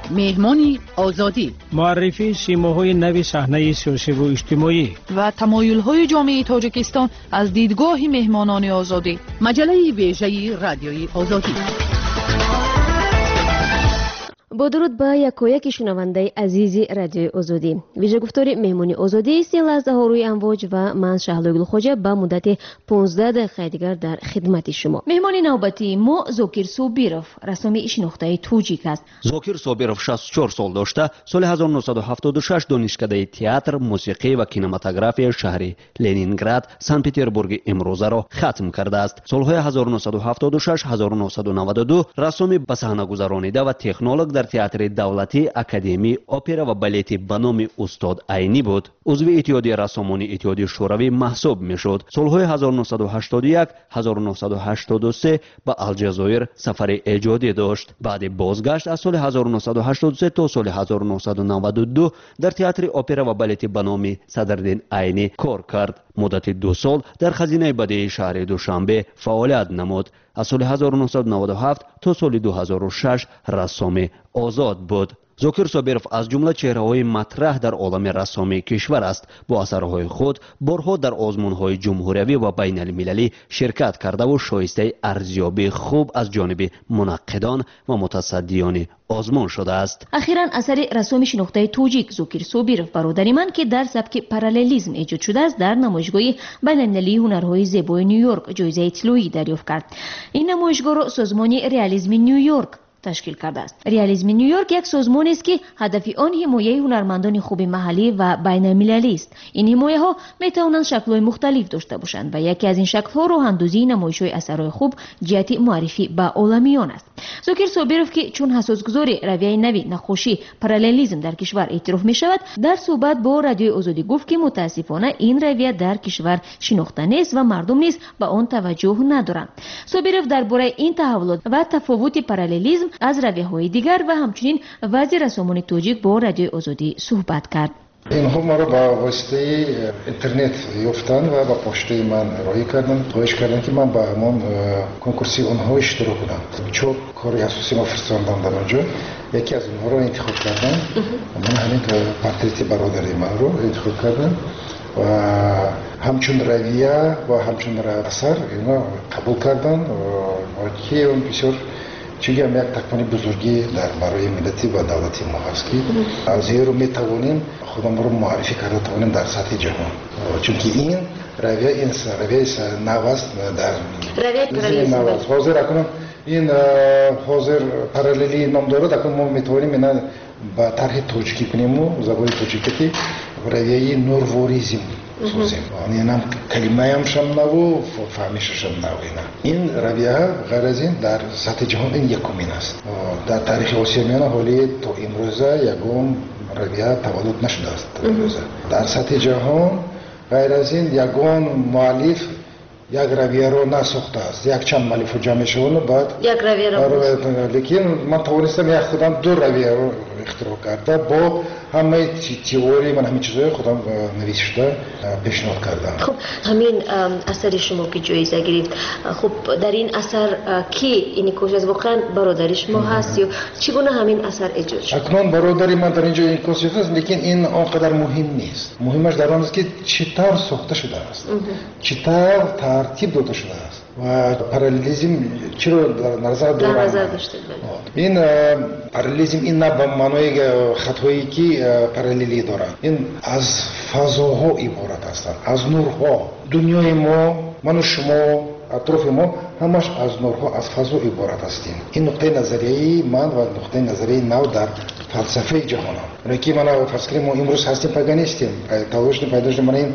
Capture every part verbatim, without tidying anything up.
مهمانی آزادی، معرفی سیماهای نوی صحنه سیاسی و اجتماعی و تمایل‌های جامعه تاجیکستان از دیدگاه مهمانان آزادی. مجله ویژه رادیوی آزادی. با درود به یکایک شنونده عزیز رادیوی آزادی. ویژه گفتار مهمانی آزادی است. لحظه ها روی امواج و من شهلوگل خوجه به مدت پانزده دقیقه دیگر در خدمت شما. مهمان نوبتی ما زوکیر صابیروف، رسامی شناخته توجیک است. زوکیر صابیروف شصت و چهار سال داشته. سال هزار و نهصد و هفتاد و شش دانشکده تئاتر، موسیقی و کینماتوگرافی شهر لنینگراد، سن پترزبورگ امروزه را ختم کرده است. سالهای هزار و نهصد و هفتاد و شش هزار و نهصد و نود و دو رسامی به صحنه گذرانیده و تکنولوژ در تئاتر دولتی، اکادمی اپرا و بالت به نام استاد عینی بود. عضو اتحادیه رسامان اتحادیه شوروی محسوب میشد. سالهای هزار و نهصد و هشتاد و یک هزار و نهصد و هشتاد و سه به الجزایر سفر ایجادی داشت. بعد بازگشت از سال هزار و نهصد و هشتاد و سه تا سال هزار و نهصد و نود و دو در تئاتر اپرا و بالت به نام صدرالدین عینی کار کرد. مدت دو سال در خزینه بدیعی شهر دوشنبه فعالیت نمود. از سال هزار و نهصد و نود و هفت تا سال دو هزار و شش رسام آزاد بود. زوکیر صابیروف از جمله چهره‌های مطرح در عالم رسامی کشور است. با اثرهای خود بارها در آزمون‌های جمهوری و بین المللی شرکت کرده و شایسته ارزیابی خوب از جانب منقدان و متصدیان آزمون شده است. اخیراً اثر رسامی شناخته توجیک زوکیر صابیروف برادری من که در سبک پارالیلیسم ایجاد شده است در نمایشگاه بین‌المللی هنرهای زیبای نیویورک جایزه طلایی دریافت کرد. این نمایشگاه را سازمان ریالیسم نیویورک تشکیل کرده است. ریالیسم نیویورک یک سازمانی است که هدف آن حمایت هنرمندان خوب محلی و بین المللی است. این حمایت ها می توانند شکل‌های مختلف داشته باشند و یکی از این شکل‌ها راه‌اندازی نمایش‌های اثرهای خوب جهت معرفی به عالمیان است. زوکیر صابیروف که چون اساسگذار رویه نوی نقاشی پارالیلیسم در کشور اعتراف می شود، در صحبت با رادیوی آزادی گفت که متاسفانه این رویه در کشور شناخته نیست و مردم نیز به آن توجه ندارند. صابیروف درباره این تحولات و تفاوت پارالیلیسم از رویه‌های دیگر و همچنین وضع رسامان توجیک با رادیوی آزادی صحبت کرد. اینها ما را با واسطه اینترنت یافتن و با پشته من راهی کردن، خواهش کردن که من با همون کنکورسی اونها اشتراک کنم. چون کاری اساسی ما فرستادم در اونجا، یکی از اونها رو انتخاب کردن. من همین پورتریت برادری من رو انتخاب کردم و همچون رویه و همچون اثر اینا قبول کردن و که اون بسیار چیزی هم یک تکمانی بزرگی در برای ملتی و دولتی ما هست که از این رو می توانیم خودم رو معرفی کرده توانیم در سطح جهان، چون که این رویه این رویه نوست در رویه نوست حاضر اکنون این حاضر پارالیلی نام داره. اکنون ما می توانیم اینا با طرح توجیکی کنیم و زبان توجیکی رویه نورواریزم سوزیم. این هم کلمه هم شم نو فهمیش شم نو اینا. این رویه غیر از این در سطح جهان این یکمین است. در تاریخ آسیاییان حالی تا امروزه یگم رویه تولد نشده است. در سطح جهان غیر از این یگم مؤلف یک رویه رو نساخته است. یک چند مؤلف رو جمع شدن بعد یک رویه رو لیکن من توانستم یک خودم دو رویه رو اختراع کرده با همه تئوری من همین چیزای خودم نوشته پیشنهاد کردم. خب همین اثر شما که جایزه گرفت، خب در این اثر کی انعکاس از واقعا برادر شما هست یا چگونه همین اثر ایجاد شد؟ اکنون برادری من در اینجا انعکاس شده است، لیکن این آنقدر مهم نیست. مهمش در آن است که چطور ساخته شده است، چطور ترتیب داده شده است و پارالیلیسم چرا در نظر داشته. این پارالیلیسم این نه به معنای خطایی که پارالیلی دارد. این از فضاها عبارت هستند، از نورها. دنیای ما، من و شما، اطراف ما همش از نورها، از فضا عبارت هستیم. این نقطه نظریه من و نقطه نظریه نو در فلسفه جهان هم. که من فرض کنیم ما امروز هستیم پاگانیستیم، تلاش پیدا شد من این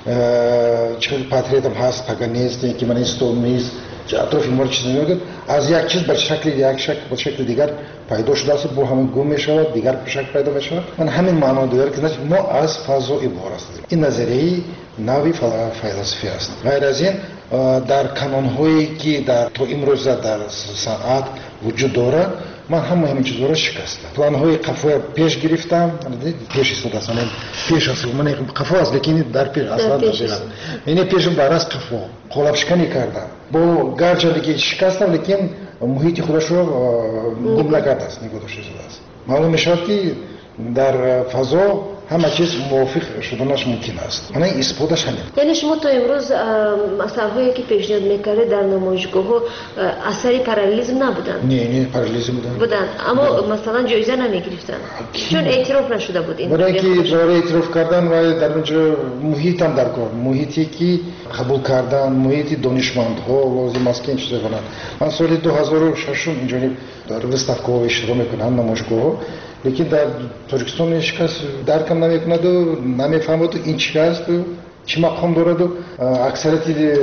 چه پاتریتم هست پاگانیست که من این استونمیز اطراف ما رو چیز نمیگه از یک چیز به شکل یک شکل به شکل دیگر پیدا شده است، با همین گم میشود، دیگر به شکل پیدا میشود. من همین معنا داره که ما از فضا عبارت هستیم. این نظریه نوی فلسفی است. غیر از این در کانون‌هایی که در تو امروز در صنعت وجود دارد من همه همین چیزها را شکستم. پلان‌های قفا پیش گرفتم، پیش استاد است، من پیش اصل من قفا است لیکن در پیش اصلا داشتم. این پیشم برای قفا قلاب شکنی کردم. با گرچه که شکستم لیکن محیط خودش رو گم نکرده است، نگذاشته است. معلوم میشود که در فضا همه چیز موافق شدنش ممکن است. من این اثباتش همین. یعنی شما تا امروز اثرهایی که پیشنهاد میکردید در نمایشگاه ها اثری پارالیزم نبودن؟ نه نه پارالیزم بودن. بودن اما مثلا جایزه نمیگرفتن چون اعتراف نشده بود این. برای اینکه برای اعتراف کردن و در اونجا محیط هم در کار، محیطی که قبول کردن، محیط دانشمندها لازم است که این چیزا کنند. من سال دو هزار و شش اینجوری در وستافکو اشتراک میکنم نمایشگاه، لیکن در ترکستان هیچ کس درکم نمیکند و نمیفهمد این چی است و چی مقام دارد و اکثریت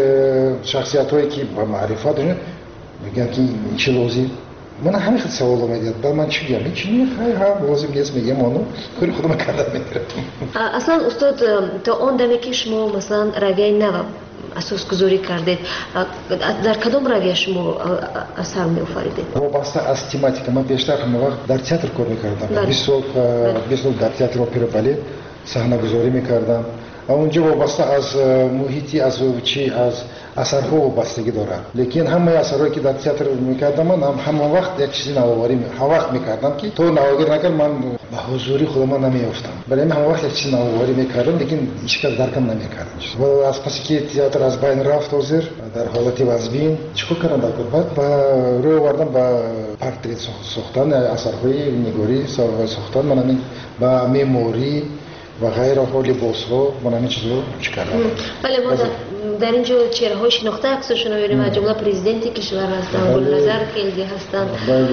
شخصیت هایی که با معرفت دارن میگن که این چی لازم. من همین خیلی سوال میاد بعد من چی میگم چی میخوای ها لازم نیست میگم اونو کاری خودم کردم میگیرم. اصلا استاد تا اون دمی که شما مثلا رویه نو اساس گذاری کردید در کدام رویه شما اثر می آفریدید؟ وابسته از تماتیک من بیشتر همه وقت در تئاتر کار میکردم. بیست سال بیست سال در تئاتر اپرا بالت صحنه گذاری میکردم. اونجا وابسته از محیطی از چی از اثرها وابستگی دارد. لیکن همه اثرهایی که در تئاتر میکردم من هم همه وقت یک چیزی نوآوری می هر وقت میکردم که تو نوآوری نکرد من به حضوری خودم نمیافتم. برای من همه وقت یک چیزی نوآوری میکردم لیکن هیچ کس درکم نمیکرد. و از پس که تئاتر از بین رفت حاضر در حالت وزبین چیکار کردم در بعد با روی آوردم با پورترت ساختن اثرهای نگاری ساختن من با مموری و غیر حال لباس‌ها من همین چیزا چی کردم. بله ما در اینجا چهره‌های شناخته عکسشون رو می‌بینیم از جمله پرزیدنت کشور هستند، گلنظر خیلی هستند،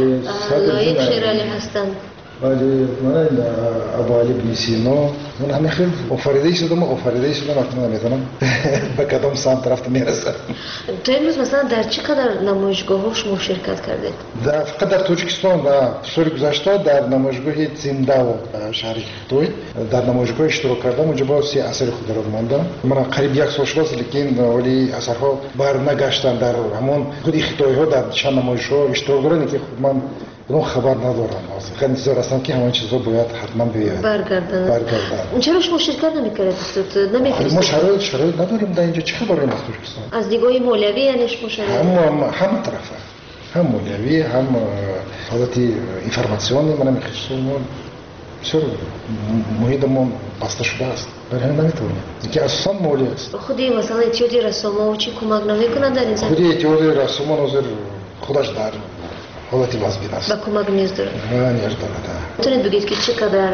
لایق شیرالی هستند. ولی من ابو علی بن سینا من همین خیلی آفریده شدم آفریده شدم اکنون نمی‌دونم به کدام سمت رفت میرسم. تو امروز مثلا در چه قدر نمایشگاه‌ها شما شرکت کردید؟ در فقط در تاجیکستان و سال گذشته در نمایشگاه زنده و شهر خطوی در نمایشگاه اشتراک کردم. اونجا با سی اثر خود را ماندم. من قریب یک سال شد لیکن ولی اثرها بر نگشتن در همون خود خطوی ها در چند نمایشگاه اشتراک دارن که من اون خبر ندارم. خیلی انتظار هستم که همین چیزا باید حتما بیاد برگردن. برگردن. چرا شما شرکت نمی‌کردید استاد؟ نمی‌فرستید؟ ما شرایط شرایط نداریم در اینجا چه خبری از ترکستان؟ از دیدگاه مولوی یعنی شما شرایط هم هم طرفه هم مولوی هم حالت اینفورماسیونی من می‌خواستم چرا محیطمون بسته شده است برای همین نمیتونیم که اصلا مولی است. خودی مثلا اتیادی رسوم چی کمک نمی‌کنند در این زمینه؟ خودی اتیادی رسوم نظر خودش در حالتی وضعی است. با کمک نیاز داره. نه نیاز داره. میتونید بگید که چقدر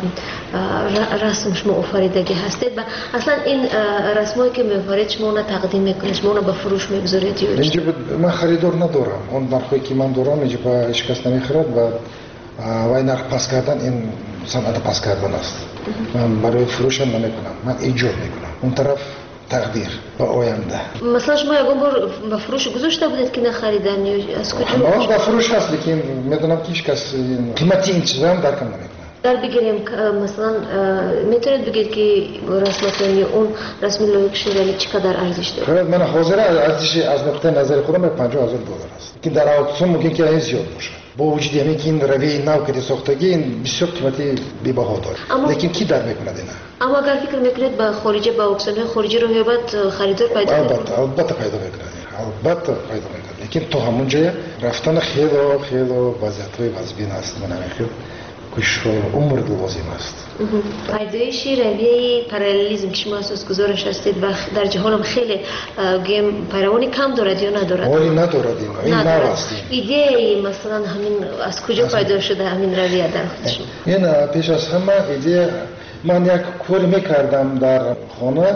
رسم شما آفریدگی هستید و اصلا این رسمایی که می‌آفرید شما اون تقدیم میکنید شما اون به فروش میگذارید یا اینجا من خریدار ندارم. اون نرخی که من دارم اینجا با هیچ کس نمیخرد و وای نرخ پس کردن این صنعت پس کردن است. من برای فروش نمیکنم. من ایجاد میکنم. اون طرف تقدیر با آینده. مثلا شما یکم بار به فروش گذاشته بودید که نخریدن یا از کجا؟ ما به فروش هست لیکن میدونم که هیچ کس قیمتی این چیزا هم درکم نمیکنه. در بگیریم مثلا میتونید بگید که رسم اون رسم لایق شیرالی چقدر ارزش داره؟ من حاضر ارزش از نقطه نظر خودم پنجاه هزار دلار است. که در اکسیون ممکن که این زیاد باشه. با وجود همین که این روی نو که ساختگی این بسیار قیمتی بی‌بها داره. لیکن کی در میکنه اینا؟ اما اگر فکر میکنید با خارجی با اکسیون خارجی رو بعد خریدار پیدا کنید؟ البته البته پیدا میکنه. البته پیدا میکنه. لیکن تو همون جای رفتن خیلی خیلی وضعیت‌های وضعی است من نمیخوام. کش عمر لازم است. پیدایش رویه پارالیزم که شما اساس گذارش هستید و در جهان هم خیلی گیم پیروانی کم دارد یا ندارد؟ ولی ندارد این این نواست. ایده مثلا همین از کجا پیدا شده همین رویه در خودش؟ این پیش از همه ایده من یک کار میکردم در خانه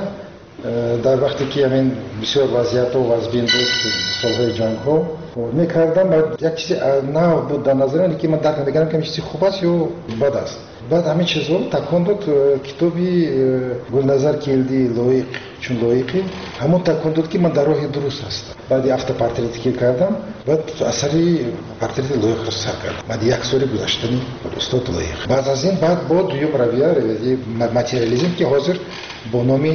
در وقتی که همین بسیار وضعیت و وضعین بود سالهای جنگ ها میکردم و یک چیزی نه بود در نظرم که من درک نمیکردم که چیزی خوب است یا بد است. بعد همین چیزا تکون داد کتابی گلنظر کیلدی لایق چون لایقی همون تکون داد که من در راه درست هستم. بعد هفته پورترتی که کردم بعد اثری پورترت لایق رو سر کردم. بعد یک سال گذشتنی استاد لایق. بعد از این بعد با دوم رویه رویه ماتریالیسم که حاضر با نام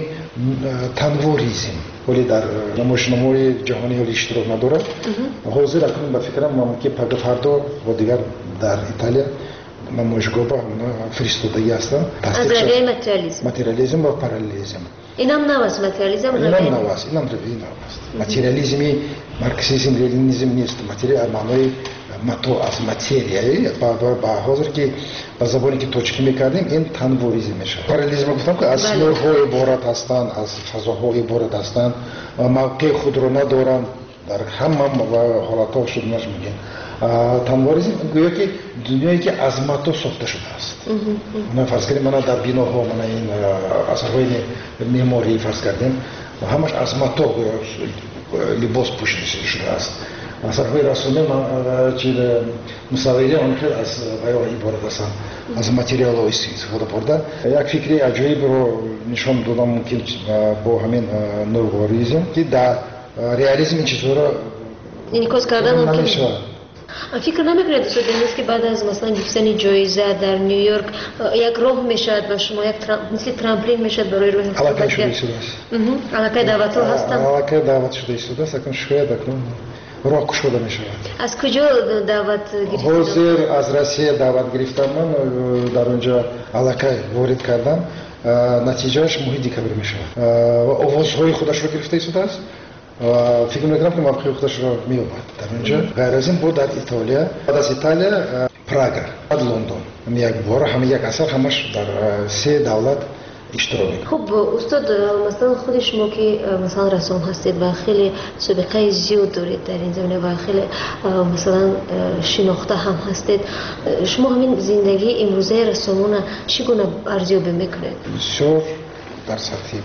تنوریزم ولی در نمایشنامه‌های جهانی ولی اشتراک نداره. حاضر اکنون به فکرم من که پگاه فردا و دیگر در ایتالیا نمایشگاه با فرستادگی هستم. از رویه ماتریالیسم. ماتریالیسم و پارالیزم. اینم نواست ماتریالیسم. اینم نواست. اینم رویه نواست. ماتریالیسمی марксизм ленинизм نیست материя маънои матоъ аз материя ба ҳозир ки ба забоне ки тоҷикӣ мекардем ин танворизм мешавад. параллелизм гуфтам ки аз нурҳо иборат ҳастанд, аз фазоҳо иборат ҳастанд, мавқеи худро надоранд, дар ҳама ҳолатҳо шуднаш мегӯем. танворизм гӯё ки дунёе ки аз мато сохта шудааст. фарз кардем мана дар биноҳо мана ин асарҳои меъморӣ фарз кардем ҳамаш аз мато либос пӯшида шудааст. асарҳои расоме мусаввири он хел аз ҳаё иборат ҳастанд, аз материалҳо истифода бурда. як фикри аҷоибро нишон додам мумкин бо ҳамин нурворизм ки дар реализм ин чизҳоро инъикос кардан намешавад. فکر نمیکنید دوست نیست که بعد از مثلا گرفتن جایزه در نیویورک یک راه میشد و شما یک ترام... مثل ترامپولین میشد برای روی علاقه شده ایستاده است. علاقه دعوت ها هستن. علاقه دعوت شده ایستاده است. اکنون شاید اکنون راه گشوده میشود. از کجا دعوت گرفتید؟ حاضر از روسیه دعوت گرفتم من در اونجا علاقه وارد کردم. نتیجهش محیطی کبیر میشود. آوازهای خودش رو گرفته ایستاده است. فکر میکنم که موقعی خودش رو میومد در اونجا. غیر از این بود در ایتالیا، بعد از ایتالیا پراگ، بعد لندن. یک بار همه یک اثر همش در سه دولت اشتراک میکنه. خب استاد مثلا خود شما که مثلا رسام هستید و خیلی سابقه زیاد دارید در این زمینه و خیلی مثلا شناخته هم هستید، شما همین زندگی امروزه رسامون چگونه ارزیابی میکنید؟ بسیار در سطح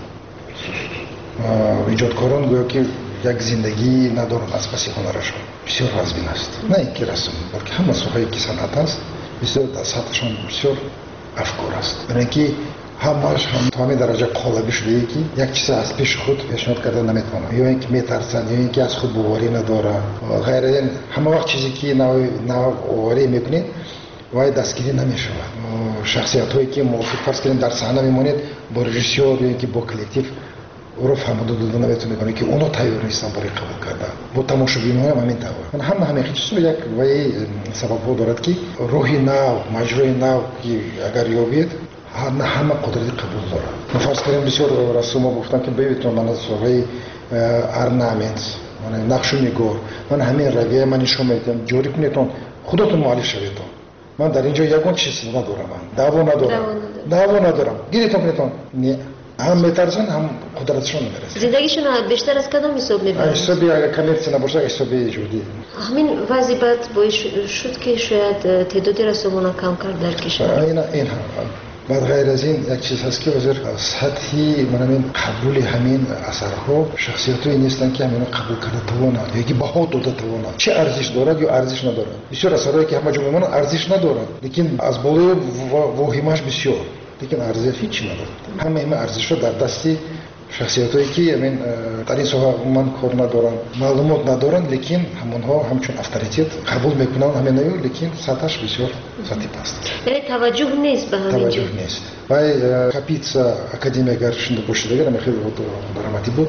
ایجادکاران گویا که یک زندگی ندارند از پس هنرشان. بسیار وزبین است. نه اینکه رسم، بلکه همه سوهایی که صنعت است بسیار در سطحشان بسیار افکار است. برای اینکه همش هم تا همین درجه قالبی شده ای که یک چیز از پیش خود پیشنهاد کرده نمیتونن، یا اینکه میترسن، یا اینکه از خود باوری ندارن. غیر این همه وقت چیزی که نو نو باوری میکنید وای دستگیری نمیشود. شخصیت هایی که موافق فرض کردیم در صحنه میمونید با رژیسور یا اینکه با کلکتیو رو فهمیده دادن نمیتونه کنه که اونو تیار نیستن برای قبول کردن. با تماشاگران هم همین طور. من هم همین چیزو یک وای سبب ها دارد که روحی نو، مجرای نو که اگر یابید نه همه قدرت قبول داره. من فرض کردم بسیار رسوم گفتن که ببینید من از سوهای ارنامنت، من نقشونیگار، من همین رویه من نشون میدم جوری کنیتون خودتون معالج شوید. من در اینجا یگان چیز ندارم. من دعوا ندارم. دعوا ندارم. گیریتون کنیتون نه. هم میترسن هم قدرتشون نمیرسه. زندگیشون بیشتر از کدام حساب میبرن؟ حسابی اگر کامرسی نباشه حسابی جودی. همین وضعیت باعث شد که شاید تعداد رسومان کم کرد در کشور. این این بعد غیر از این یک چیز هست که وزیر سطحی من همین قبول همین اثرها شخصیتایی نیستن که همین قبول کرده توانند یا که بها داده توانند. چه ارزش دارد یا ارزش ندارد. بسیار اثرهایی که همه جا میمونن ارزش ندارد. لیکن از بالای واهمش بسیار. لیکن ارزش هیچی ندارد. همه این ارزش‌ها در دستی شخصیتایی که همین در این ساحه من کار ندارن، معلومات ندارن، لیکن همونها همچون اتوریته قبول میکنن همین نیو، لیکن سطحش بسیار سطحی پست. یعنی توجه نیست به همین. توجه نیست. وای کاپیتسا اکادемия اگر شنده باشه دیگه من خیلی دراماتی بود.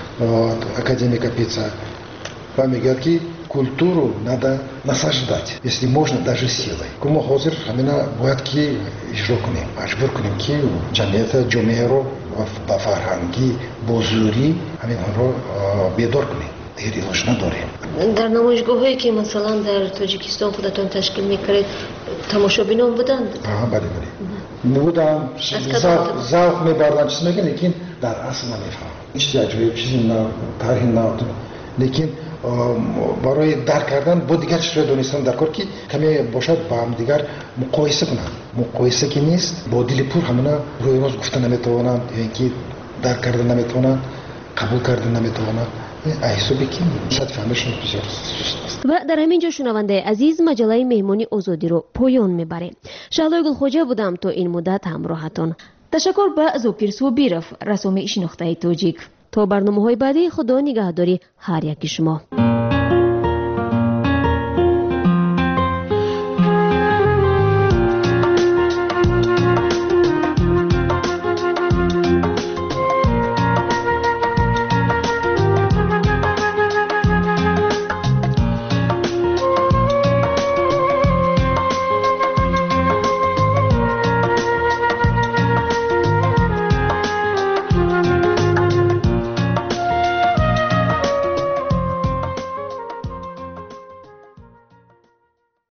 اکادемия капица вам говорит, что культуру надо насаждать, если можно, даже силой. Кому хозир, хамина боятки ижрокуним, ажбур куним ки джамията джомеро ба фарҳанги бозури хаминро бедор куним. Дигар илоҷ надорем. در نمایشگاهایی که مثلا در تاجیکستان خودتون تشکیل میکردید تماشابینان بودند؟ آها بله بله. بودن ذوق میبردن چیز میگن لیکن در اصل نمیفهم. چیزی عجیب چیزی نه تاریخ نه لیکن برای درک کردن با دیگر چیزهای دونستن در کار که کمی باشد با هم دیگر مقایسه کنند. مقایسه که نیست با دل پر همونا روی روز گفتن نمیتوانند یا اینکه درک کردن نمیتوانند قبول کردن نمیتوانند. احسابی که شاید فهمشون بسیار سست است. و در همین جا شنونده عزیز مجله مهمانی آزادی رو پایان میبره. شهلای گلخوجه بودم تا این مدت همراهتون. تشکر به زوکیر صوبیرف رسوم شناخته تاجیک. تا برنامه‌های بعدی خدا نگهداری هر یکی شما.